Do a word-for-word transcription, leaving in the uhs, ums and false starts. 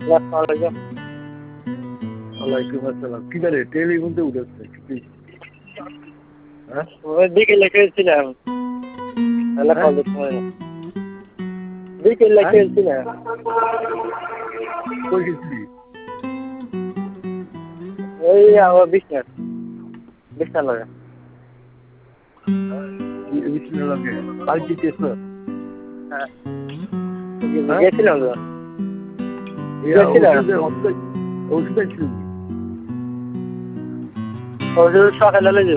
আসসালামু ওয়ালাইকুম আসসালাম। কি করে টেলিফোন তো উঠেছে কি? হ্যাঁ ওই বিকেলে খেলছিলাম। তাহলে হ্যাঁ? কল দিতে হয় না। বিকেলে হ্যাঁ? খেলছিলাম। কই গেছিলি? ওই আমার বিছনা বিছনা লাগা। বিছনা লাগে। বাড়ি গেছো? হ্যাঁ। হ্যাঁ? গেছিলাম তো। এই গেছিলাম। ওষুধের ওষুধ ওষুধ ছিল। ওষুধ সকালে লইছি।